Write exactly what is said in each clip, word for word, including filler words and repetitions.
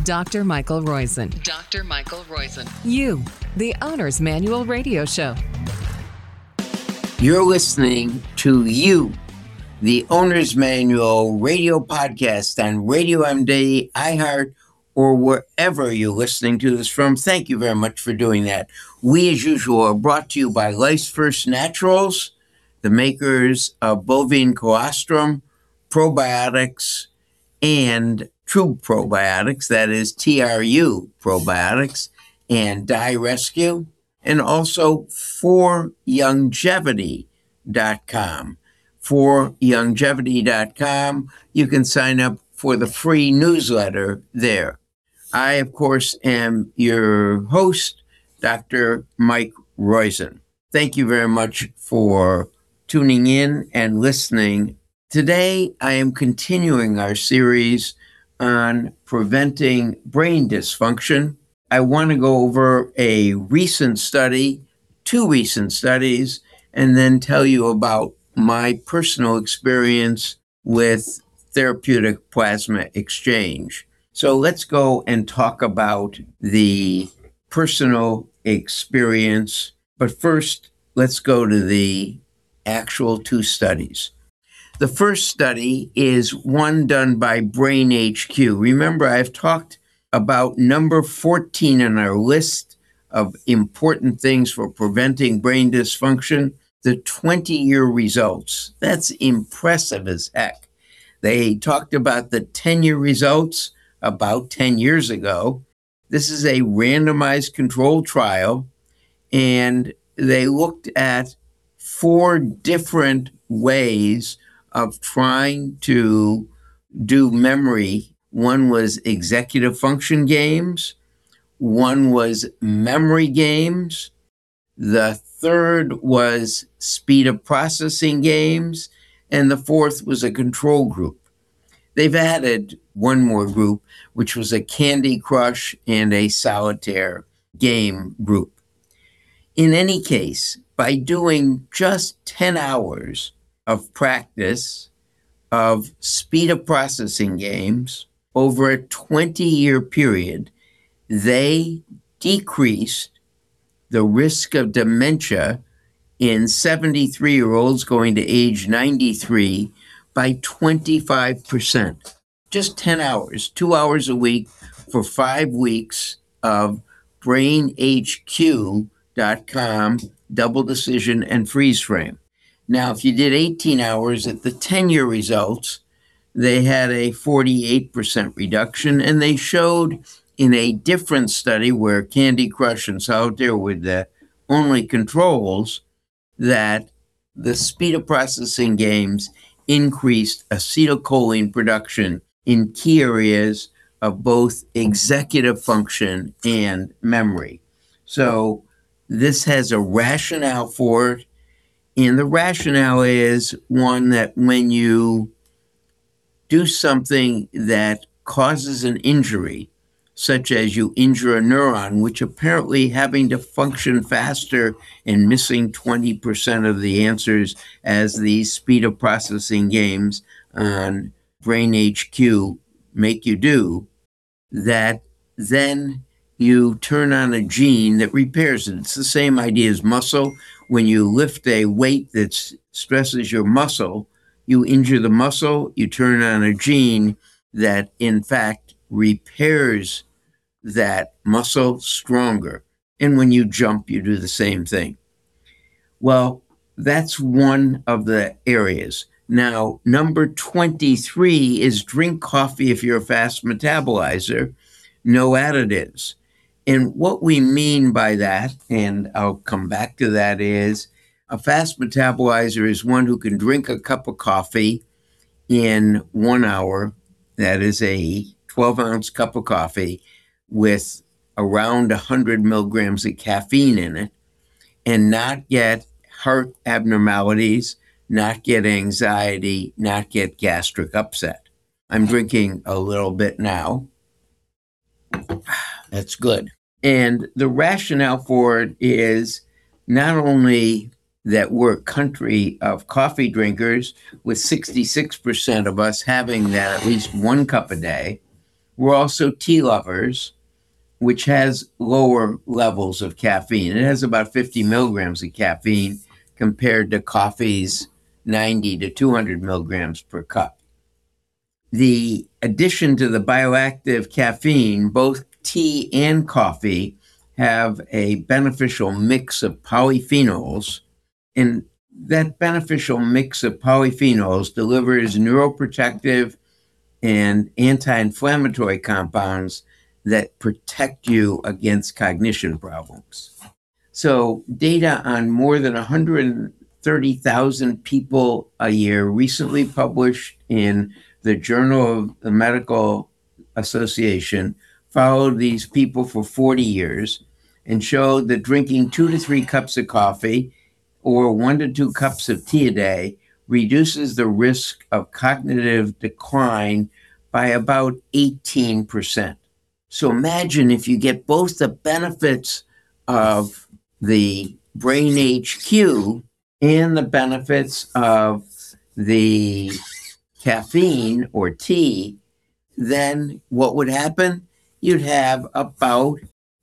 Doctor Michael Roizen. Doctor Michael Roizen. You, the Owner's Manual Radio Show. You're listening to You, the Owner's Manual Radio Podcast on Radio M D, iHeart, or wherever you're listening to this from. Thank you very much for doing that. We, as usual, are brought to you by Life's First Naturals, the makers of bovine colostrum, probiotics, and True Probiotics, that is T R U Probiotics, and Die Rescue, and also for longevity dot com. for longevity dot com, you can sign up for the free newsletter there. I, of course, am your host, Doctor Mike Roizen. Thank you very much for tuning in and listening. Today, I am continuing our series on preventing brain dysfunction. I want to go over a recent study, two recent studies, and then tell you about my personal experience with therapeutic plasma exchange. So let's go and talk about the personal experience. But first, let's go to the actual two studies. The first study is one done by Brain H Q. Remember, I've talked about number fourteen on our list of important things for preventing brain dysfunction, the twenty-year results. That's impressive as heck. They talked about the ten-year results about ten years ago. This is a randomized controlled trial, and they looked at four different ways of trying to do memory. One was executive function games. One was memory games. The third was speed of processing games. And the fourth was a control group. They've added one more group, which was a Candy Crush and a solitaire game group. In any case, by doing just ten hours of practice of speed of processing games over a twenty-year period, they decreased the risk of dementia in seventy-three-year-olds going to age ninety-three by twenty-five percent. Just ten hours, two hours a week for five weeks of brain h q dot com, double decision, and freeze frame. Now, if you did eighteen hours at the ten-year results, they had a forty-eight percent reduction, and they showed in a different study where Candy Crush and Solitaire were the only controls that the speed of processing games increased acetylcholine production in key areas of both executive function and memory. So this has a rationale for it. And the rationale is one that when you do something that causes an injury, such as you injure a neuron, which apparently having to function faster and missing twenty percent of the answers as these speed of processing games on Brain H Q make you do, that then you turn on a gene that repairs it. It's the same idea as muscle. When you lift a weight that stresses your muscle, you injure the muscle, you turn on a gene that, in fact, repairs that muscle stronger. And when you jump, you do the same thing. Well, that's one of the areas. Now, number twenty-three is drink coffee if you're a fast metabolizer, no additives. And what we mean by that, and I'll come back to that, is a fast metabolizer is one who can drink a cup of coffee in one hour. That is a twelve-ounce cup of coffee with around one hundred milligrams of caffeine in it, and not get heart abnormalities, not get anxiety, not get gastric upset. I'm drinking a little bit now. That's good. And the rationale for it is not only that we're a country of coffee drinkers, with sixty-six percent of us having that at least one cup a day, We're also tea lovers, which has lower levels of caffeine. It has about fifty milligrams of caffeine compared to coffee's ninety to two hundred milligrams per cup. The addition to the bioactive caffeine, both tea and coffee have a beneficial mix of polyphenols, and that beneficial mix of polyphenols delivers neuroprotective and anti-inflammatory compounds that protect you against cognition problems. So data on more than one hundred thirty thousand people a year recently published in the Journal of the Medical Association followed these people for forty years and showed that drinking two to three cups of coffee or one to two cups of tea a day reduces the risk of cognitive decline by about eighteen percent. So imagine if you get both the benefits of the Brain H Q and the benefits of the caffeine or tea, then what would happen? You'd have about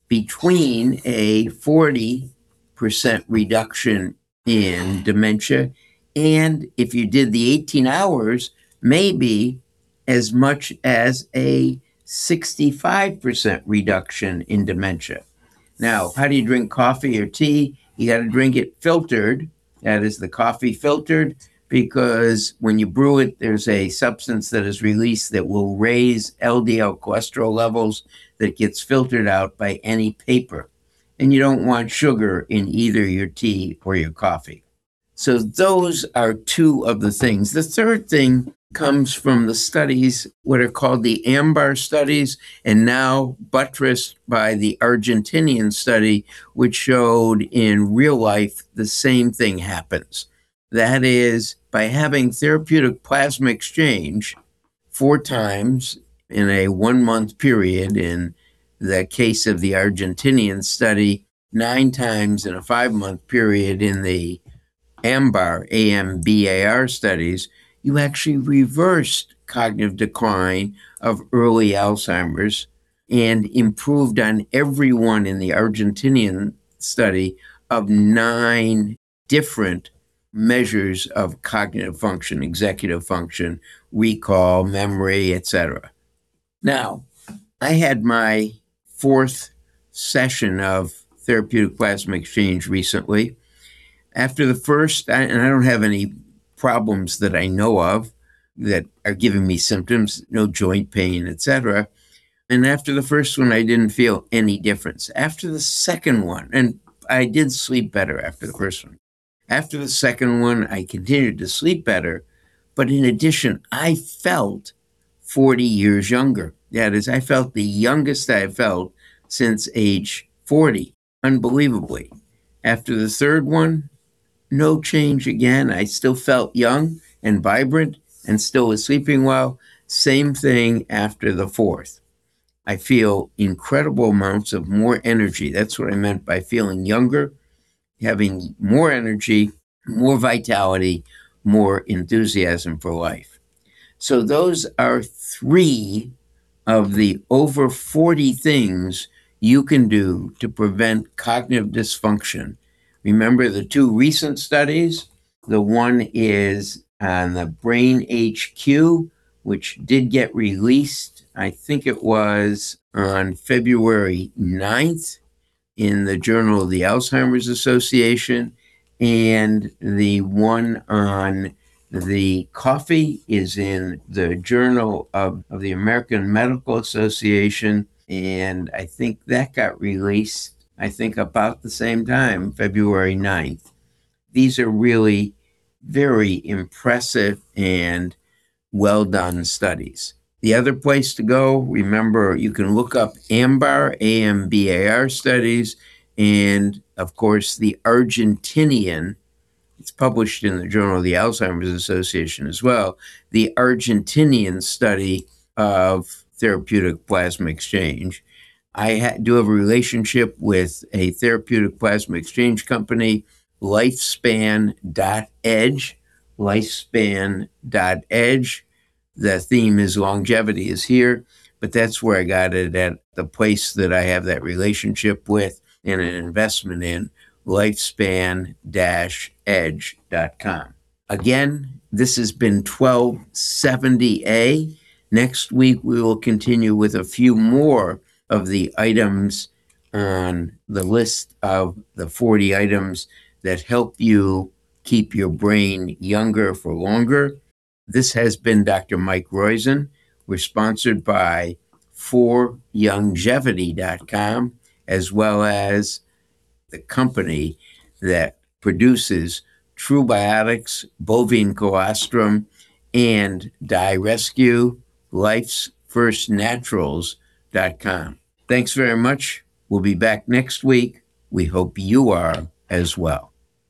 between a forty percent reduction in dementia, and if you did the eighteen hours, maybe as much as a sixty-five percent reduction in dementia. Now, how do you drink coffee or tea? You got to drink it filtered. That is the coffee filtered, because when you brew it, there's a substance that is released that will raise L D L cholesterol levels that gets filtered out by any paper. And you don't want sugar in either your tea or your coffee. So those are two of the things. The third thing comes from the studies, what are called the AMBAR studies, and now buttressed by the Argentinian study, which showed in real life the same thing happens. That is, by having therapeutic plasma exchange four times in a one-month period, in the case of the Argentinian study, nine times in a five-month period in the AMBAR, A M B A R studies, you actually reversed cognitive decline of early Alzheimer's and improved on every one in the Argentinian study of nine different measures of cognitive function, executive function, recall, memory, et cetera. Now, I had my fourth session of therapeutic plasma exchange recently. After the first, and I don't have any problems that I know of that are giving me symptoms, no joint pain, et cetera. And after the first one, I didn't feel any difference. After the second one, and I did sleep better after the first one. After the second one, I continued to sleep better. But in addition, I felt forty years younger. That is, I felt the youngest I've felt since age forty, unbelievably. After the third one, no change again. I still felt young and vibrant and still was sleeping well. Same thing after the fourth. I feel incredible amounts of more energy. That's what I meant by feeling younger, having more energy, more vitality, more enthusiasm for life. So those are three of the over forty things you can do to prevent cognitive dysfunction. Remember the two recent studies? The one is on the Brain H Q, which did get released, I think it was on February ninth in the Journal of the Alzheimer's Association. And the one on the coffee is in the Journal of, of the American Medical Association. And I think that got released, I think about the same time, February ninth. These are really very impressive and well done studies. The other place to go, remember, you can look up AMBAR, A M B A R studies, and of course the Argentinian, it's published in the Journal of the Alzheimer's Association as well, the Argentinian study of therapeutic plasma exchange. I ha- do have a relationship with a therapeutic plasma exchange company, lifespan dot edge, lifespan dot edge. The theme is longevity is here. but that's where I got it at the place that I have that relationship with and an investment in, lifespan dash edge dot com. Again, this has been twelve seventy A. Next week, we will continue with a few more of the items on the list of the forty items that help you keep your brain younger for longer. This has been Doctor Mike Roizen. We're sponsored by for longevity dot com, as well as the company that produces True Biotics, Bovine Colostrum, and DiRescue, lifes first naturals dot com. Thanks very much. We'll be back next week. We hope you are as well.